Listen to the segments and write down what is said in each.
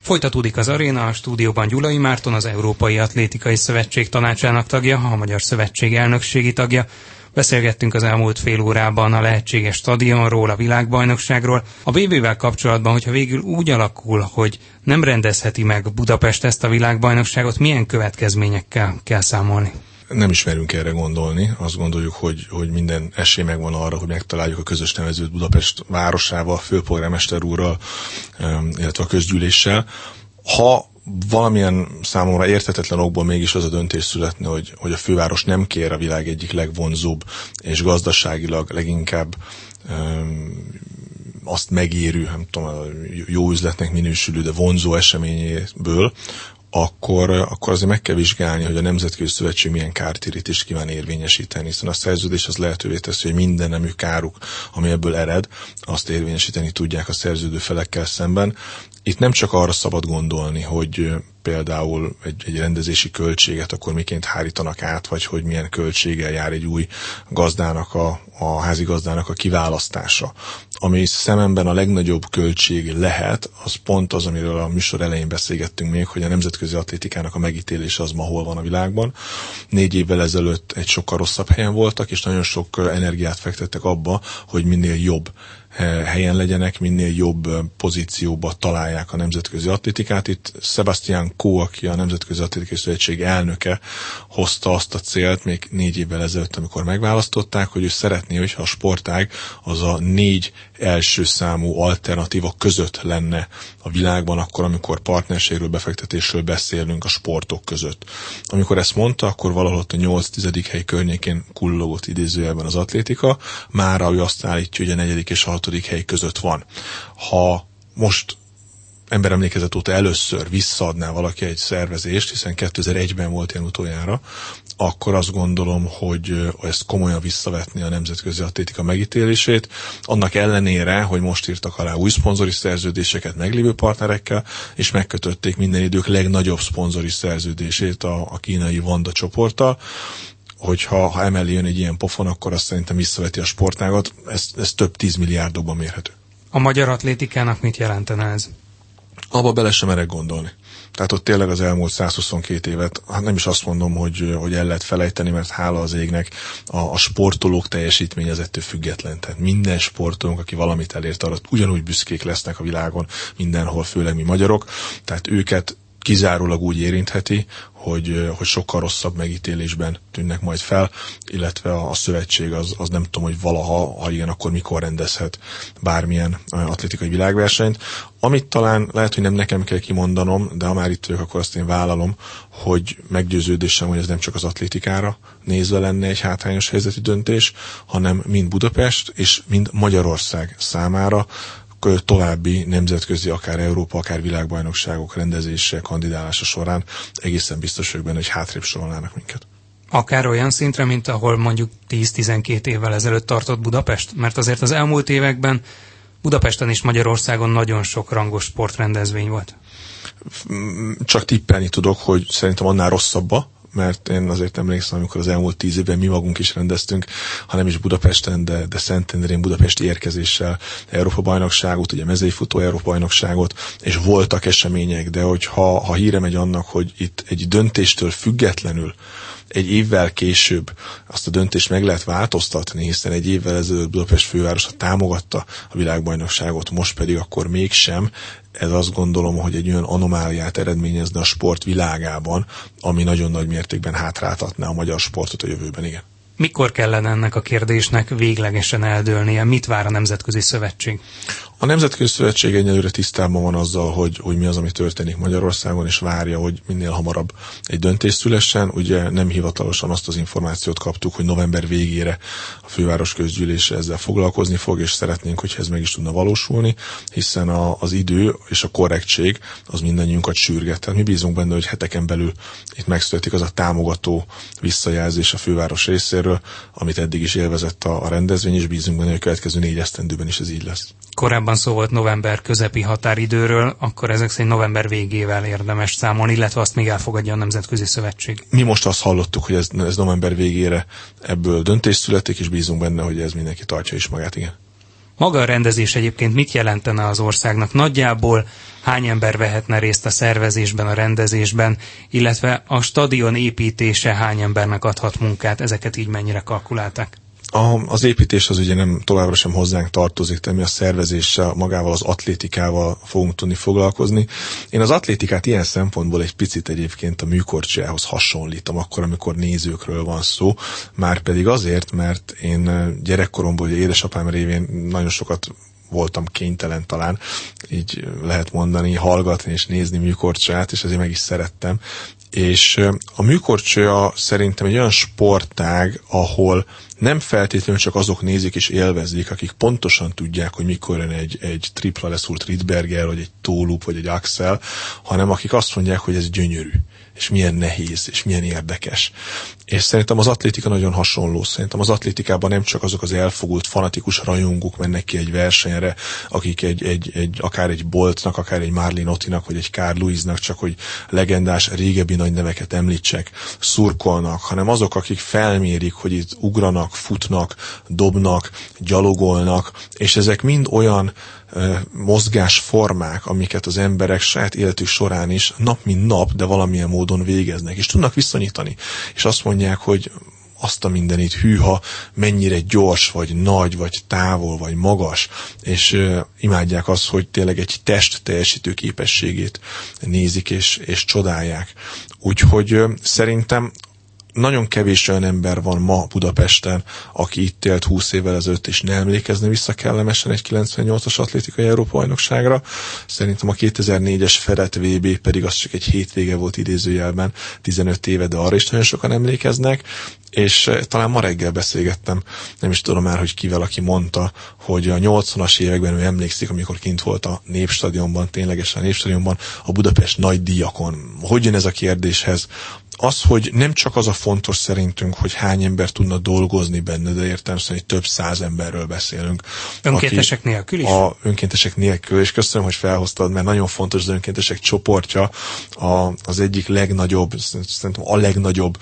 Folytatódik az aréna, a stúdióban Gyulai Márton, az Európai Atlétikai Szövetség tanácsának tagja, a Magyar Szövetség elnökségi tagja. Beszélgettünk az elmúlt fél órában a lehetséges stadionról, a világbajnokságról. A VB-vel kapcsolatban, hogyha végül úgy alakul, hogy nem rendezheti meg Budapest ezt a világbajnokságot, milyen következményekkel kell számolni? Nem is merünk erre gondolni. Azt gondoljuk, hogy minden esély megvan arra, hogy megtaláljuk a közös nevezőt Budapest városával, főpolgármester úrral, illetve a közgyűléssel. Ha valamilyen számomra érthetetlen okból mégis az a döntés születne, hogy a főváros nem kér a világ egyik legvonzóbb és gazdaságilag leginkább azt megérő, nem tudom, jó üzletnek minősülő, de vonzó eseményéből, akkor azért meg kell vizsgálni, hogy a Nemzetközi Szövetség milyen kártérítést kíván érvényesíteni, hiszen a szerződés az lehetővé teszi, hogy minden nemű káruk, ami ebből ered, azt érvényesíteni tudják a szerződő felekkel szemben. Itt nem csak arra szabad gondolni, hogy például egy rendezési költséget akkor miként hárítanak át, vagy hogy milyen költséggel jár egy új gazdának, a házigazdának a kiválasztása. Ami szememben a legnagyobb költség lehet, az pont az, amiről a műsor elején beszélgettünk még, hogy a nemzetközi atlétikának a megítélése az ma hol van a világban. 4 évvel ezelőtt egy sokkal rosszabb helyen voltak, és nagyon sok energiát fektettek abba, hogy minél jobb helyen legyenek, minél jobb pozícióba találják a nemzetközi atlétikát. Itt Sebastian Coe, aki a Nemzetközi Atlétikai Szövetség elnöke, hozta azt a célt még 4 évvel ezelőtt, amikor megválasztották, hogy ő szeretné, hogyha a sportág az a 4 első számú alternatíva között lenne a világban, akkor, amikor partnerségről, befektetésről beszélünk a sportok között. Amikor ezt mondta, akkor valahol a 8-10. hely környékén kullogott idézőjelben az atlétika, mára ő azt állítja, hogy a 4. és 6. hely között van. Ha most emberemlékezet óta először visszaadná valaki egy szervezést, hiszen 2001-ben volt ilyen utoljára, akkor azt gondolom, hogy ezt komolyan visszavetni a nemzetközi atlétika megítélését. Annak ellenére, hogy most írtak alá új szponzori szerződéseket meglévő partnerekkel, és megkötötték minden idők legnagyobb szponzori szerződését a kínai Wanda csoporttal, hogyha emellé jön egy ilyen pofon, akkor azt szerintem visszaveti a sportágat. Ez több 10 milliárdokban mérhető. A magyar atlétikának mit jelentene ez? Abba bele sem merek gondolni. Tehát ott tényleg az elmúlt 122 évet, hát nem is azt mondom, hogy el lehet felejteni, mert hála az égnek a sportolók teljesítmény az ettől független. Tehát minden sportolónk, aki valamit elért, arra ugyanúgy büszkék lesznek a világon, mindenhol, főleg mi magyarok. Tehát őket kizárólag úgy érintheti, hogy sokkal rosszabb megítélésben tűnnek majd fel, illetve a szövetség az nem tudom, hogy valaha, ha igen, akkor mikor rendezhet bármilyen atlétikai világversenyt. Amit talán lehet, hogy nem nekem kell kimondanom, de ha már itt vagyok, akkor azt én vállalom, hogy meggyőződésem, hogy ez nem csak az atlétikára nézve lenne egy hátrányos helyzetű döntés, hanem mind Budapest és mind Magyarország számára további nemzetközi, akár Európa, akár világbajnokságok rendezése, kandidálása során egészen biztos vagyok benne, hogy hátrébb sorolnának minket. Akár olyan szintre, mint ahol mondjuk 10-12 évvel ezelőtt tartott Budapest? Mert azért az elmúlt években Budapesten és Magyarországon nagyon sok rangos sportrendezvény volt. Csak tippelni tudok, hogy szerintem annál rosszabba, mert én azért emlékszem, amikor az elmúlt 10 évben mi magunk is rendeztünk, ha nem is Budapesten, de Szentendrén budapesti érkezéssel Európa-bajnokságot, ugye mezőnyfutó Európa-bajnokságot, és voltak események, de ha híre megy annak, hogy itt egy döntéstől függetlenül egy évvel később azt a döntést meg lehet változtatni, hiszen egy évvel ezelőtt Budapest fővárosa támogatta a világbajnokságot, most pedig akkor mégsem. Ez azt gondolom, hogy egy olyan anomáliát eredményezne a sport világában, ami nagyon nagy mértékben hátráltatná a magyar sportot a jövőben, igen. Mikor kellene ennek a kérdésnek véglegesen eldőlnie? Mit vár a Nemzetközi Szövetség? A Nemzetközi Szövetség egyelőre tisztában van azzal, hogy mi az, ami történik Magyarországon, és várja, hogy minél hamarabb egy döntés szülessen. Ugye nem hivatalosan azt az információt kaptuk, hogy november végére a főváros közgyűlése ezzel foglalkozni fog, és szeretnénk, hogyha ez meg is tudna valósulni, hiszen az idő és a korrektség az mindannyiunkat sürget. Tehát mi bízunk benne, hogy heteken belül itt megszületik az a támogató visszajelzés a főváros részéről, amit eddig is élvezett a rendezvény, és bízunk benne, hogy a következő 4 esztendőben is ez így lesz. Korábban szó volt november közepi határidőről, akkor ezek szerint november végével érdemes számolni, illetve azt még elfogadja a Nemzetközi Szövetség. Mi most azt hallottuk, hogy ez november végére ebből döntés születik, és bízunk benne, hogy ez mindenki tartja is magát, igen. Maga a rendezés egyébként mit jelentene az országnak? Nagyjából hány ember vehetne részt a szervezésben, a rendezésben, illetve a stadion építése hány embernek adhat munkát? Ezeket így mennyire kalkulálták? Az építés az ugye nem továbbra sem hozzánk tartozik, tehát mi a szervezéssel, magával az atlétikával fogunk tudni foglalkozni. Én az atlétikát ilyen szempontból egy picit egyébként a műkorcsolyához hasonlítom, akkor, amikor nézőkről van szó, már pedig azért, mert én gyerekkoromból, ugye édesapám révén nagyon sokat voltam kénytelen talán, így lehet mondani, hallgatni és nézni műkorcsolyát, és ezért meg is szerettem. És a műkorcsolya szerintem egy olyan sportág, ahol nem feltétlenül csak azok nézik és élvezik, akik pontosan tudják, hogy mikor jön egy tripla leszúrt Rydberger, vagy egy toe-loop, vagy egy axel, hanem akik azt mondják, hogy ez gyönyörű, és milyen nehéz, és milyen érdekes. És szerintem az atlétika nagyon hasonló. Szerintem az atlétikában nem csak azok az elfogult, fanatikus rajongók mennek ki egy versenyre, akik akár egy Boltnak, akár egy Marlin Otinak, vagy egy Carl Lewisnak, csak hogy legendás régebbi nagy neveket említsek, szurkolnak, hanem azok, akik felmérik, hogy itt ugranak, futnak, dobnak, gyalogolnak, és ezek mind olyan mozgásformák, amiket az emberek saját életük során is nap mint nap, de valamilyen módon végeznek, és tudnak viszonyítani. És azt mondják, hogy azt a mindenit, hűha, mennyire gyors, vagy nagy, vagy távol, vagy magas, és imádják azt, hogy tényleg egy test teljesítő képességét nézik, és csodálják. Úgyhogy szerintem nagyon kevés olyan ember van ma Budapesten, aki itt élt 20 évvel ezelőtt, és ne emlékezne vissza kellemesen egy 98-as atlétikai Európa-bajnokságra. Szerintem a 2004-es Fedett VB pedig az csak egy hétvége volt idézőjelben, 15 éve, de arra is nagyon sokan emlékeznek, és talán ma reggel beszélgettem, nem is tudom már, hogy kivel, aki mondta, hogy a 80-as években ő emlékszik, amikor kint volt a Népstadionban, ténylegesen a Népstadionban, a Budapest nagy díjakon. Hogy jön ez a kérdéshez? Az, hogy nem csak az a fontos szerintünk, hogy hány ember tudna dolgozni benne, de értelemszerűen, hogy több száz emberről beszélünk. Önkéntesek nélkül is? Önkéntesek nélkül, és köszönöm, hogy felhoztad, mert nagyon fontos az önkéntesek csoportja, az egyik legnagyobb, szerintem a legnagyobb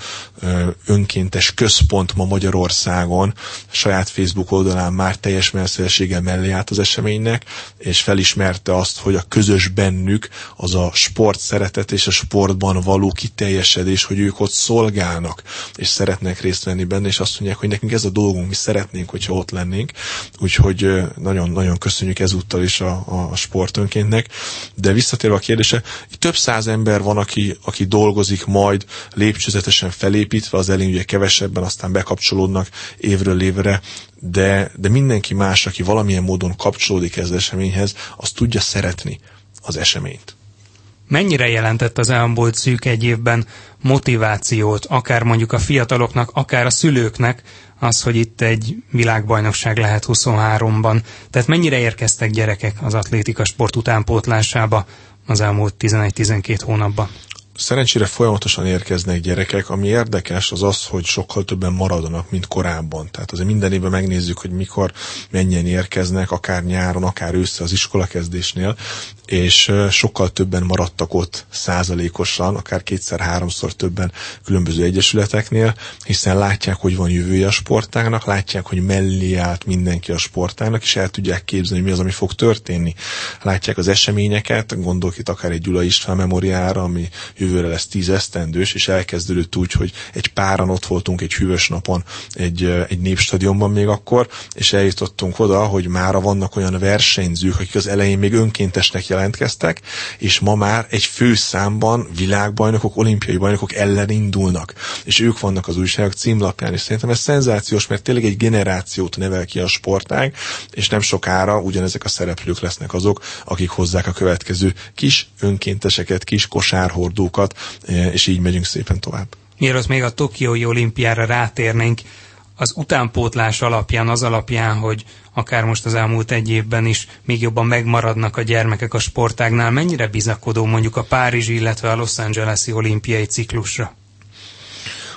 önkéntes központ ma Magyarországon, saját Facebook oldalán már teljes messzélességgel mellé állt az eseménynek, és felismerte azt, hogy a közös bennük az a sport szeretet és a sportban való kiteljesedés, hogy ők ott szolgálnak, és szeretnek részt venni benne, és azt mondják, hogy nekünk ez a dolgunk, mi szeretnénk, hogyha ott lennénk. Úgyhogy nagyon-nagyon köszönjük ezúttal is a sportönkéntnek. De visszatérve a kérdése, több száz ember van, aki dolgozik majd lépcsőzetesen felépítve, az elején ugye kevesebben, aztán bekapcsolódnak évről évre, de mindenki más, aki valamilyen módon kapcsolódik ez az eseményhez, az tudja szeretni az eseményt. Mennyire jelentett az elmúlt szűk egy évben motivációt, akár mondjuk a fiataloknak, akár a szülőknek, az, hogy itt egy világbajnokság lehet 23-ban. Tehát mennyire érkeztek gyerekek az atlétika sport utánpótlásába az elmúlt 11-12 hónapban? Szerencsére folyamatosan érkeznek gyerekek, ami érdekes az az, hogy sokkal többen maradnak, mint korábban. Tehát azért minden évben megnézzük, hogy mikor mennyien érkeznek, akár nyáron, akár ősszel az iskolakezdésnél, és sokkal többen maradtak ott százalékosan, akár 2-3-szor többen különböző egyesületeknél, hiszen látják, hogy van jövője a sportágnak, látják, hogy mellé állt mindenki a sportágnak, és el tudják képzelni, mi az, ami fog történni. Látják az eseményeket, gondolok itt akár egy Gyula István memoriára, ami jövőre lesz 10 esztendős, és elkezdődött úgy, hogy egy páran ott voltunk egy hűvös napon egy Népstadionban még akkor, és eljutottunk oda, hogy mára vannak olyan versenyzők, akik az elején még önkéntesnek jelentkeztek, és ma már egy főszámban világbajnokok, olimpiai bajnokok ellen indulnak. És ők vannak az újságok címlapján, és szerintem ez szenzációs, mert tényleg egy generációt nevel ki a sportág, és nem sokára ugyanezek a szereplők lesznek azok, akik hozzák a következő kis önkénteseket, kis kosárhordókat, és így megyünk szépen tovább. Mielőtt még a Tokiói olimpiára rátérnénk, az utánpótlás alapján, az alapján, hogy akár most az elmúlt egy évben is még jobban megmaradnak a gyermekek a sportágnál, mennyire bizakodó mondjuk a párizsi, illetve a Los Angeles-i olimpiai ciklusra?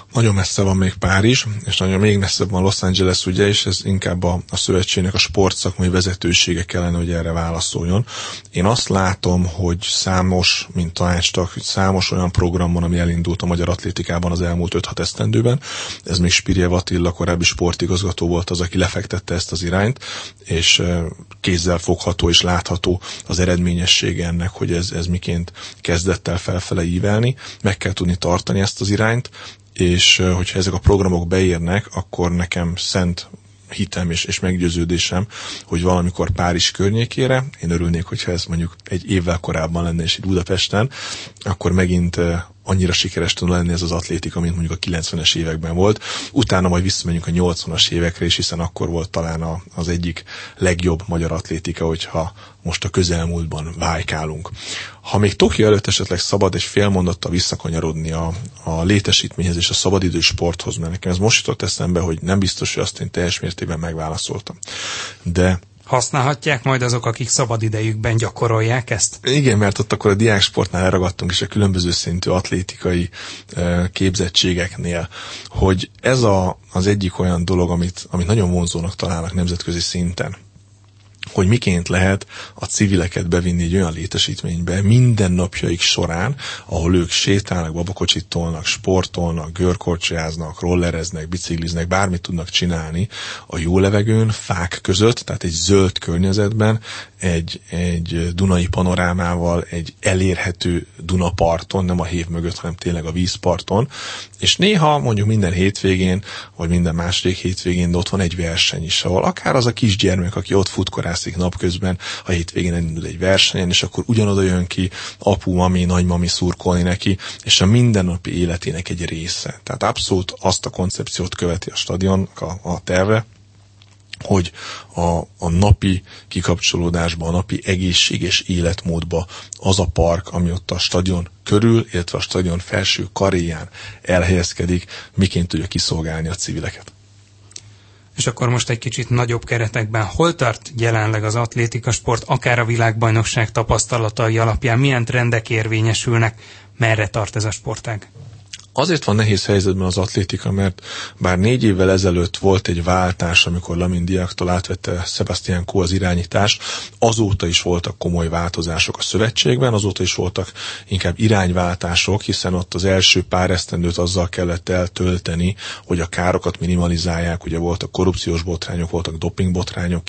Nagyon messze van még Párizs, és nagyon még messzebb van Los Angeles, ugye, és ez inkább a szövetségnek a sportszakmai vezetősége kellene, hogy erre válaszoljon. Én azt látom, hogy számos, mint tanácstag, számos olyan program van, ami elindult a magyar atlétikában az elmúlt 5-6 esztendőben. Ez még Spirjev Attila, korábbi sportigazgató volt az, aki lefektette ezt az irányt, és kézzel fogható és látható az eredményessége ennek, hogy ez miként kezdett el felfele ívelni. Meg kell tudni tartani ezt az irányt, és hogyha ezek a programok beérnek, akkor nekem szent hitem és meggyőződésem, hogy valamikor Párizs környékére, én örülnék, hogyha ez mondjuk egy évvel korábban lenne és itt Budapesten, akkor megint annyira sikeres tudna lenni ez az atlétika, mint mondjuk a 90-es években volt. Utána majd visszamegyünk a 80-as évekre is, hiszen akkor volt talán az egyik legjobb magyar atlétika, hogyha most a közelmúltban vájkálunk. Ha még Tokió előtt esetleg szabad egy fél mondattal visszakanyarodni a létesítményhez és a szabadidős sporthoz, mert nekem ez most jutott eszembe, hogy nem biztos, hogy azt én teljes mértékben megválaszoltam. De használhatják majd azok, akik szabadidejükben gyakorolják ezt? Igen, mert ott akkor a diáksportnál elragadtunk, és a különböző szintű atlétikai képzettségeknél, hogy ez az egyik olyan dolog, amit nagyon vonzónak találnak nemzetközi szinten, hogy miként lehet a civileket bevinni egy olyan létesítménybe minden napjaik során, ahol ők sétálnak, babakocsit tolnak, sportolnak, görkorcsolyáznak, rollereznek, bicikliznek, bármit tudnak csinálni a jó levegőn, fák között, tehát egy zöld környezetben, egy dunai panorámával, egy elérhető Dunaparton, nem a hév mögött, hanem tényleg a vízparton, és néha mondjuk minden hétvégén, vagy minden második hétvégén, de ott van egy verseny is, ahol akár az a kisgyermek, aki ott futkorászik napközben, a hétvégén elindul egy versenyen, és akkor ugyanoda jön ki apu, mami, nagymami szurkolni neki, és a mindennapi életének egy része. Tehát abszolút azt a koncepciót követi a stadion, a terve, hogy a napi kikapcsolódásba, a napi egészséges életmódba az a park, ami ott a stadion körül, illetve a stadion felső karéján elhelyezkedik, miként tudja kiszolgálni a civileket. És akkor most egy kicsit nagyobb keretekben hol tart jelenleg az atlétikasport, akár a világbajnokság tapasztalatai alapján, milyen trendek érvényesülnek, merre tart ez a sportág? Azért van nehéz helyzetben az atlétika, mert bár 4 évvel ezelőtt volt egy váltás, amikor Lamin Diaktól átvette Sebastian Coe az irányítást, azóta is voltak komoly változások a szövetségben, azóta is voltak inkább irányváltások, hiszen ott az első pár esztendőt azzal kellett eltölteni, hogy a károkat minimalizálják, ugye voltak korrupciós botrányok, voltak dopingbotrányok,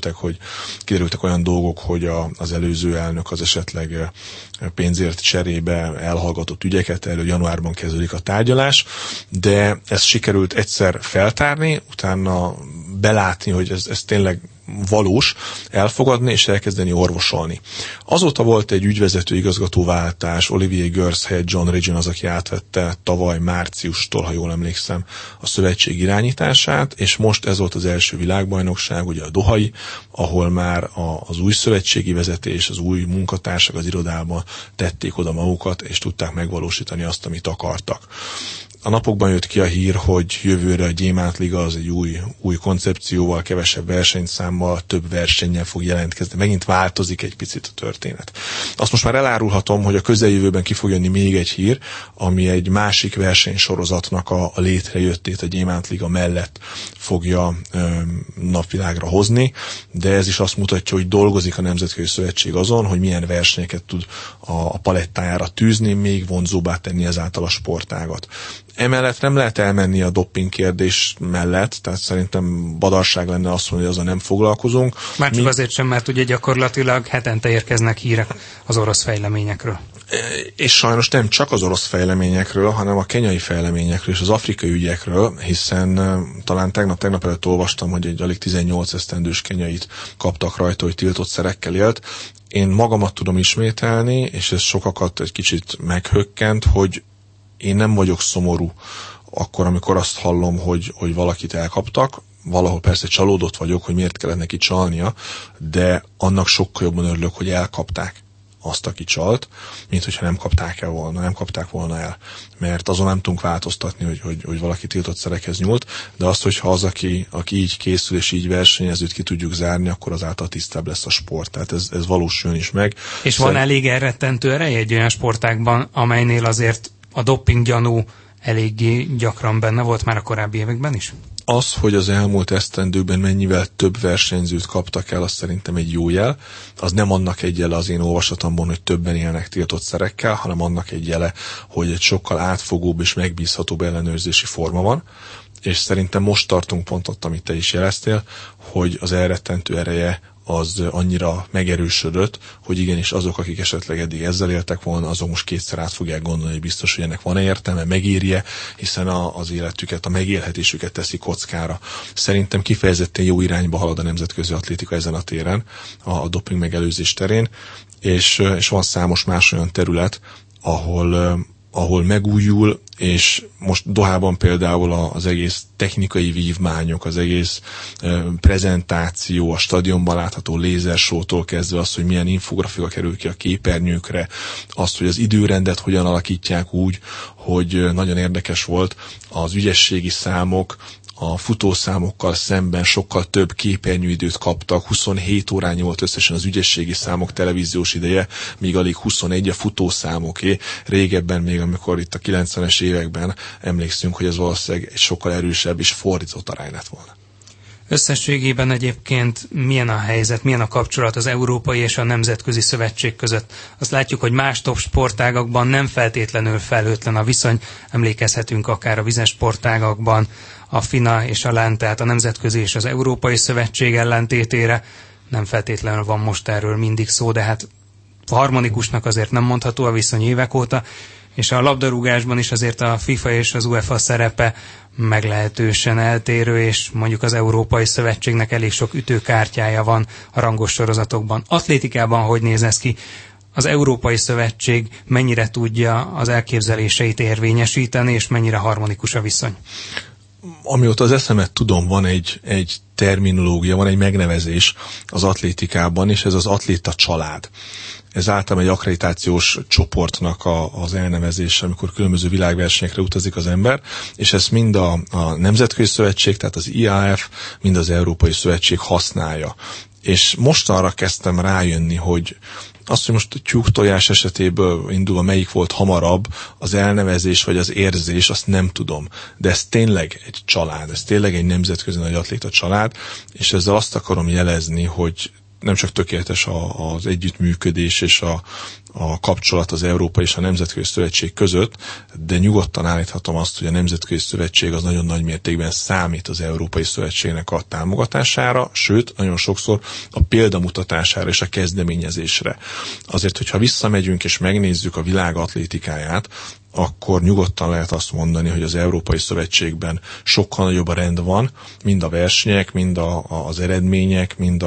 kiderültek olyan dolgok, hogy az előző elnök az esetleg pénzért cserébe elhallgatott ügyeket, erről januárban kezdődik a tárgyalás, de ezt sikerült egyszer feltárni, utána belátni, hogy ez tényleg valós, elfogadni és elkezdeni orvosolni. Azóta volt egy ügyvezető igazgatóváltás, Olivier Gers helyett John Regin az, aki átvette tavaly márciustól, ha jól emlékszem, a szövetség irányítását, és most ez volt az első világbajnokság, ugye a dohai, ahol már az új szövetségi vezetés, az új munkatársak az irodában tették oda magukat, és tudták megvalósítani azt, amit akartak. A napokban jött ki a hír, hogy jövőre a Gyémántliga az egy új koncepcióval, kevesebb versenyszámmal, több versennyel fog jelentkezni. Megint változik egy picit a történet. Azt most már elárulhatom, hogy a közeljövőben ki fog jönni még egy hír, ami egy másik versenysorozatnak a létrejöttét a Gyémántliga mellett fogja napvilágra hozni, de ez is azt mutatja, hogy dolgozik a Nemzetközi Szövetség azon, hogy milyen versenyeket tud a palettájára tűzni, még vonzóbbá tenni ezáltal a sportágat. Emellett nem lehet elmenni a doping kérdés mellett, tehát szerintem badarság lenne azt mondani, hogy azzal nem foglalkozunk. Már csak azért sem, mert ugye gyakorlatilag hetente érkeznek hírek az orosz fejleményekről. És sajnos nem csak az orosz fejleményekről, hanem a kenyai fejleményekről és az afrikai ügyekről, hiszen talán tegnap előtt olvastam, hogy egy alig 18 esztendős kenyait kaptak rajta, hogy tiltott szerekkel élt. Én magamat tudom ismételni, és ez sokakat egy kicsit meghökkent, hogy én nem vagyok szomorú akkor, amikor azt hallom, hogy valakit elkaptak. Valahol persze csalódott vagyok, hogy miért kellett neki csalnia, de annak sokkal jobban örülök, hogy elkapták azt, aki csalt, mint hogyha nem kapták volna el. Mert azon nem tudunk változtatni, hogy valaki tiltott szerekhez nyúlt, de azt, hogyha az, aki így készül és így versenyezőt ki tudjuk zárni, akkor azáltal tisztább lesz a sport. Tehát ez valósuljon is meg. És van elég elrettentő ereje egy olyan sportágban, amelynél azért a dopinggyanú eléggé gyakran benne volt már a korábbi években is? Az, hogy az elmúlt esztendőkben mennyivel több versenyzőt kaptak el, az szerintem egy jó jel. Az nem annak egy jele az én olvasatomban, hogy többen élnek tiltott szerekkel, hanem annak egy jele, hogy egy sokkal átfogóbb és megbízhatóbb ellenőrzési forma van. És szerintem most tartunk pont ott, amit te is jeleztél, hogy az elrettentő ereje az annyira megerősödött, hogy igenis azok, akik esetleg eddig ezzel éltek volna, azok most kétszer át fogják gondolni, hogy biztos, hogy ennek van-e értelme, megírje, hiszen az életüket, a megélhetésüket teszi kockára. Szerintem kifejezetten jó irányba halad a nemzetközi atlétika ezen a téren, a doping megelőzés terén, és van számos más olyan terület, ahol megújul, és most Dohában például az egész technikai vívmányok, az egész prezentáció, a stadionban látható lézersótól kezdve az, hogy milyen infografika kerül ki a képernyőkre, azt, hogy az időrendet hogyan alakítják úgy, hogy nagyon érdekes volt az ügyességi számok, a futószámokkal szemben sokkal több képernyőidőt kaptak, 27 órányi volt összesen az ügyességi számok televíziós ideje, míg alig 21 a futószámoké. Régebben még, amikor itt a 90-es években emlékszünk, hogy ez valószínűleg egy sokkal erősebb és fordított arány lett volna. Összességében egyébként milyen a helyzet, milyen a kapcsolat az európai és a nemzetközi szövetség között? Azt látjuk, hogy más top sportágakban nem feltétlenül felhőtlen a viszony, emlékezhetünk akár a vizes sportágakban, a FINA és a LAN, tehát a Nemzetközi és az Európai Szövetség ellentétére. Nem feltétlenül van most erről mindig szó, de hát harmonikusnak azért nem mondható a viszony évek óta, és a labdarúgásban is azért a FIFA és az UEFA szerepe meglehetősen eltérő, és mondjuk az Európai Szövetségnek elég sok ütőkártyája van a rangos sorozatokban. Atlétikában hogy néz ez ki? Az Európai Szövetség mennyire tudja az elképzeléseit érvényesíteni, és mennyire harmonikus a viszony? Amióta az eszemet tudom, van egy terminológia, van egy megnevezés az atlétikában, és ez az atléta család. Ez általában egy akkreditációs csoportnak az elnevezése, amikor különböző világversenyekre utazik az ember, és ezt mind a Nemzetközi Szövetség, tehát az IAAF, mind az Európai Szövetség használja. És most arra kezdtem rájönni, hogy azt, hogy most a tyúktojás esetéből indulva melyik volt hamarabb, az elnevezés vagy az érzés, azt nem tudom. De ez tényleg egy család, ez tényleg egy nemzetközi nagy atléta család, és ezzel azt akarom jelezni, hogy nem csak tökéletes az együttműködés és a kapcsolat az Európai és a Nemzetközi Szövetség között, de nyugodtan állíthatom azt, hogy a Nemzetközi Szövetség az nagyon nagy mértékben számít az Európai Szövetségnek a támogatására, sőt, nagyon sokszor a példamutatására és a kezdeményezésre. Azért, hogyha visszamegyünk és megnézzük a világ atlétikáját, akkor nyugodtan lehet azt mondani, hogy az Európai Szövetségben sokkal nagyobb a rend van, mind a versenyek, mind az eredmények, mind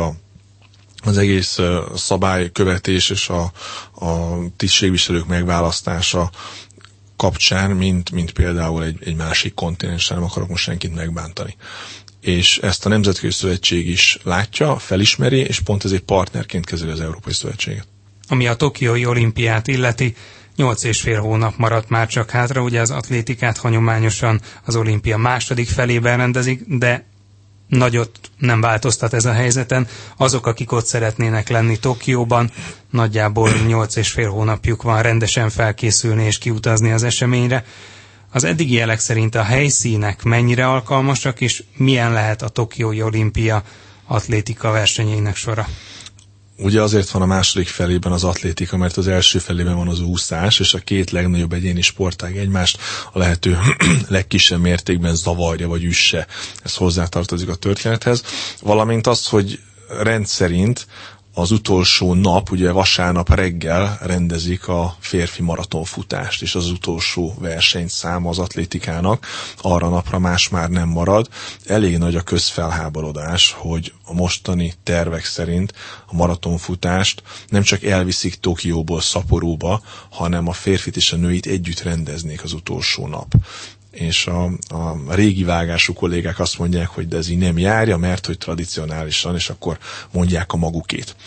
az egész szabálykövetés és a tisztségviselők megválasztása kapcsán, mint például egy másik kontinensen, nem akarok most senkit megbántani. És ezt a Nemzetközi Szövetség is látja, felismeri, és pont ezért partnerként kezeli az Európai Szövetséget. Ami a tokiói olimpiát illeti, 8,5 hónap maradt már csak hátra, ugye az atlétikát hagyományosan az olimpia második felében rendezik, de nagyot nem változtat ez a helyzeten. Azok, akik ott szeretnének lenni Tokióban, nagyjából 8,5 hónapjuk van rendesen felkészülni és kiutazni az eseményre. Az eddigi jelek szerint a helyszínek mennyire alkalmasak, és milyen lehet a Tokiói olimpia atlétika versenyeinek sora? Ugye azért van a második felében az atlétika, mert az első felében van az úszás, és a két legnagyobb egyéni sportág egymást a lehető legkisebb mértékben zavarja vagy üsse. Ez hozzátartozik a történethez. Valamint az, hogy rendszerint az utolsó nap, ugye vasárnap reggel rendezik a férfi maratonfutást, és az utolsó versenyszám az atlétikának, arra napra más már nem marad. Elég nagy a közfelháborodás, hogy a mostani tervek szerint a maratonfutást nem csak elviszik Tokióból Szaporóba, hanem a férfit és a nőit együtt rendeznék az utolsó nap. És a régi vágású kollégák azt mondják, hogy de ez így nem járja, mert hogy tradicionálisan, és akkor mondják a magukét.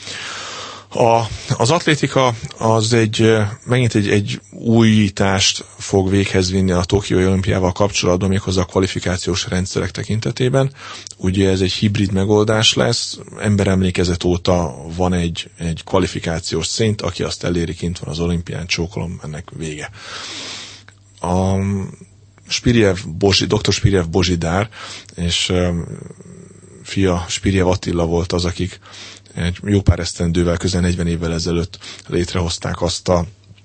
Az atlétika az megint egy újítást fog véghez vinni a Tokiói olimpiával kapcsolatban, méghozzá a kvalifikációs rendszerek tekintetében. Ugye ez egy hibrid megoldás lesz, emberemlékezet óta van egy kvalifikációs szint, aki azt eléri, kint van az olimpián, csókolom, ennek vége. Dr. Spirjev Bozsidár és fia Spirjev Attila volt az, akik egy jó pár esztendővel, közel 40 évvel ezelőtt létrehozták azt a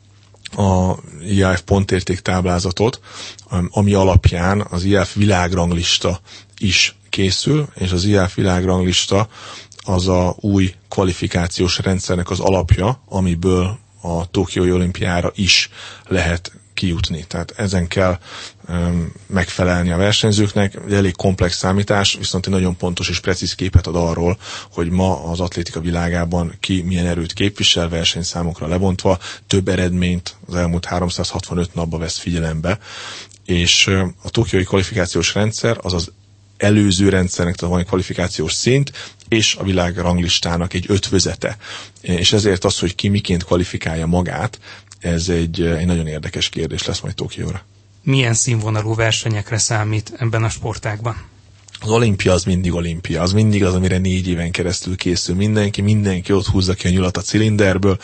IAF pontérték táblázatot, ami alapján az IAF világranglista is készül, és az IAF világranglista az a új kvalifikációs rendszernek az alapja, amiből a Tokiói olimpiára is lehet kijutni. Tehát ezen kell megfelelni a versenyzőknek. Egy elég komplex számítás, viszont egy nagyon pontos és precíz képet ad arról, hogy ma az atlétika világában ki milyen erőt képvisel, versenyszámokra lebontva, több eredményt az elmúlt 365 napban vesz figyelembe, és a tokiói kvalifikációs rendszer az az előző rendszernek, tehát van egy kvalifikációs szint, és a világranglistának egy ötvözete. És ezért az, hogy ki miként kvalifikálja magát, ez egy nagyon érdekes kérdés lesz majd Tokióra. Milyen színvonalú versenyekre számít ebben a sportágban? Az olimpia az mindig olimpia, az mindig az, amire 4 éven keresztül készül mindenki ott húzza ki a nyulat a cilinderből,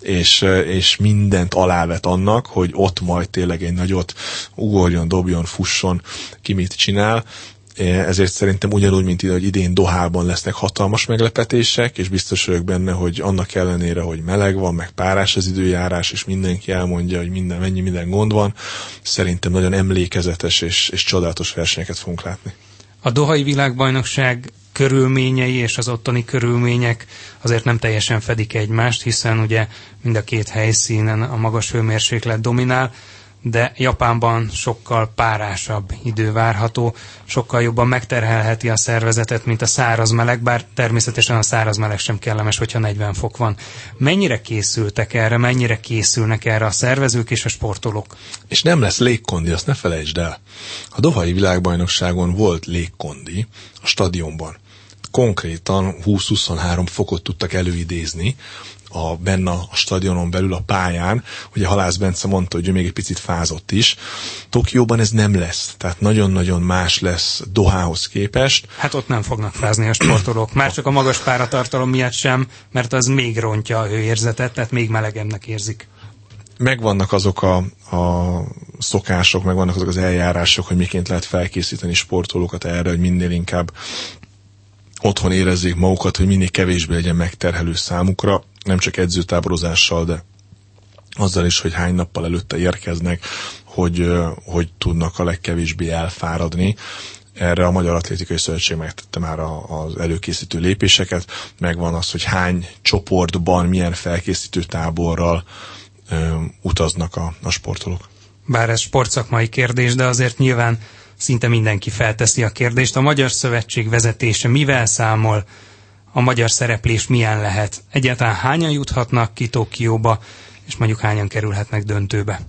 és mindent alávet annak, hogy ott majd tényleg egy nagyot ugorjon, dobjon, fusson, ki mit csinál. Ezért szerintem ugyanúgy, mint ide, hogy idén Dohában lesznek hatalmas meglepetések, és biztos vagyok benne, hogy annak ellenére, hogy meleg van, meg párás az időjárás, és mindenki elmondja, hogy mennyi minden gond van, szerintem nagyon emlékezetes és csodálatos versenyeket fogunk látni. A dohai világbajnokság körülményei és az ottani körülmények azért nem teljesen fedik egymást, hiszen ugye mind a két helyszínen a magas hőmérséklet dominál, de Japánban sokkal párásabb idő várható, sokkal jobban megterhelheti a szervezetet, mint a száraz meleg, bár természetesen a száraz meleg sem kellemes, hogyha 40 fok van. Mennyire készültek erre, mennyire készülnek erre a szervezők és a sportolók? És nem lesz légkondi, azt ne felejtsd el. A dohai világbajnokságon volt légkondi a stadionban. Konkrétan 20-23 fokot tudtak előidézni, benne a stadionon belül, a pályán. Ugye Halász Bence mondta, hogy ő még egy picit fázott is. Tokióban ez nem lesz. Tehát nagyon-nagyon más lesz Dohához képest. Hát ott nem fognak fázni a sportolók. Már csak a magas páratartalom miatt sem, mert az még rontja a hőérzetet, tehát még melegebbnek érzik. Megvannak azok a szokások, megvannak azok az eljárások, hogy miként lehet felkészíteni sportolókat erre, hogy minél inkább otthon érezzék magukat, hogy minél kevésbé legyen megterhelő számukra, nem csak edzőtáborozással, de azzal is, hogy hány nappal előtte érkeznek, hogy tudnak a legkevésbé elfáradni. Erre a Magyar Atlétikai Szövetség megtette már az előkészítő lépéseket, megvan az, hogy hány csoportban, milyen felkészítő táborral utaznak a sportolók. Bár ez sportszakmai kérdés, de azért nyilván szinte mindenki felteszi a kérdést. A Magyar Szövetség vezetése mivel számol? A magyar szereplés milyen lehet? Egyáltalán hányan juthatnak ki Tokióba, és mondjuk hányan kerülhetnek döntőbe?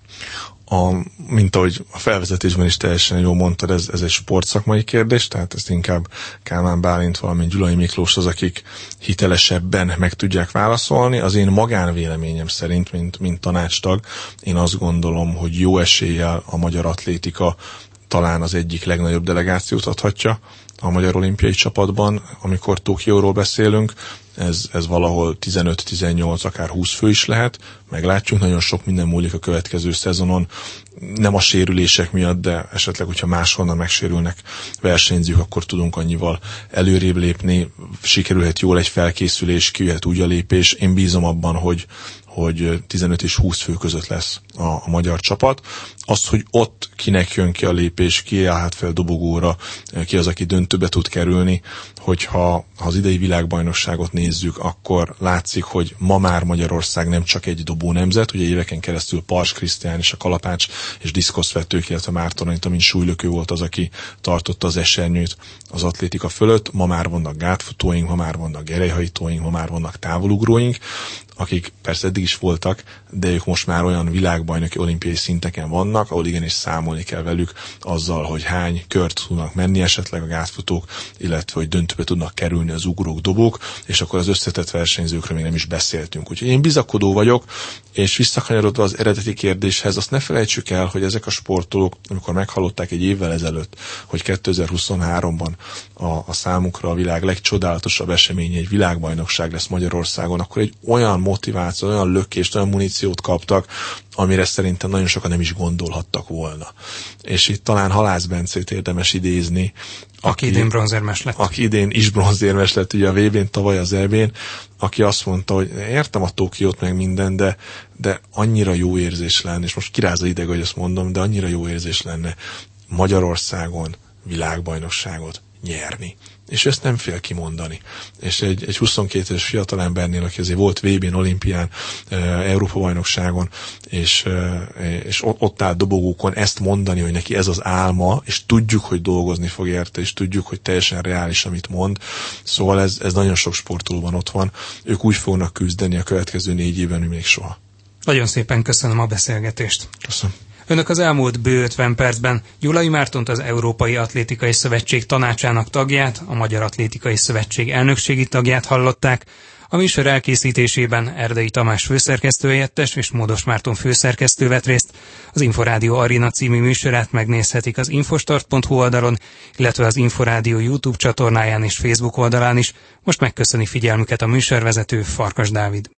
Mint ahogy a felvezetésben is teljesen jól mondtad, ez egy sportszakmai kérdés, tehát ezt inkább Kálmán Bálint, valamint Gyulai Miklós az, akik hitelesebben meg tudják válaszolni. Az én magánvéleményem szerint, mint tanácstag, én azt gondolom, hogy jó eséllyel a magyar atlétika talán az egyik legnagyobb delegációt adhatja a magyar olimpiai csapatban, amikor Tokióról beszélünk. Ez valahol 15-18, akár 20 fő is lehet. Meglátjuk, nagyon sok minden múlik a következő szezonon. Nem a sérülések miatt, de esetleg, hogyha máshonnan megsérülnek versenyzők, akkor tudunk annyival előrébb lépni. Sikerülhet jól egy felkészülés, kijöhet úgy a lépés. Én bízom abban, hogy 15 és 20 fő között lesz a magyar csapat. Az, hogy ott kinek jön ki a lépés, ki állhat fel dobogóra, ki az, aki döntőbe tud kerülni, hogyha az idei világbajnokságot nézzük, akkor látszik, hogy ma már Magyarország nem csak egy dobó nemzet, ugye éveken keresztül Pars Krisztián és a kalapács és diszkoszvetők, illetve Márton Anita, mint súlylökő volt az, aki tartotta az esernyőt az atlétika fölött. Ma már vannak gátfutóink, ma már vannak gerelyhajítóink, ma már vannak távolugróink, akik persze eddig is voltak, de ők most már olyan világbajnoki olimpiai szinteken vannak, ahol igenis számolni kell velük azzal, hogy hány kört tudnak menni esetleg a gátfutók, illetve hogy döntőbe tudnak kerülni az ugrók, dobók, és akkor az összetett versenyzőkről még nem is beszéltünk. Úgyhogy én bizakodó vagyok, és visszakanyarodva az eredeti kérdéshez, azt ne felejtsük el, hogy ezek a sportolók, amikor meghallották egy évvel ezelőtt, hogy 2023-ban a számukra a világ legcsodálatosabb eseménye, egy világbajnokság lesz Magyarországon, akkor egy olyan motivációt, olyan lökést, olyan muníciót kaptak, amire szerintem nagyon sokan nem is gondolhattak volna. És itt talán Halász Bencét érdemes idézni, aki idén bronzérmes lett. Aki idén is bronzérmes lett, ugye a VB-n, tavaly az EB-n, aki azt mondta, hogy értem a Tokiót meg minden, de annyira jó érzés lenne, és most kiráz a ideg, hogy azt mondom, de annyira jó érzés lenne Magyarországon világbajnokságot nyerni. És ezt nem fél kimondani. És egy 22 éves fiatalembernél, aki azért volt VB-n, olimpián, Európa-bajnokságon, és ott áll dobogókon ezt mondani, hogy neki ez az álma, és tudjuk, hogy dolgozni fog érte, és tudjuk, hogy teljesen reális, amit mond. Szóval ez nagyon sok sportolóban ott van. Ők úgy fognak küzdeni a következő 4 évben, hogy még soha. Nagyon szépen köszönöm a beszélgetést. Köszönöm. Önök az elmúlt bő 50 percben Gyulai Mártont, az Európai Atlétikai Szövetség tanácsának tagját, a Magyar Atlétikai Szövetség elnökségi tagját hallották. A műsor elkészítésében Erdei Tamás főszerkesztőhelyettes és Módos Márton főszerkesztő vett részt. Az Inforádió Arena című műsorát megnézhetik az infostart.hu oldalon, illetve az Inforádió YouTube csatornáján és Facebook oldalán is. Most megköszöni figyelmüket a műsorvezető, Farkas Dávid.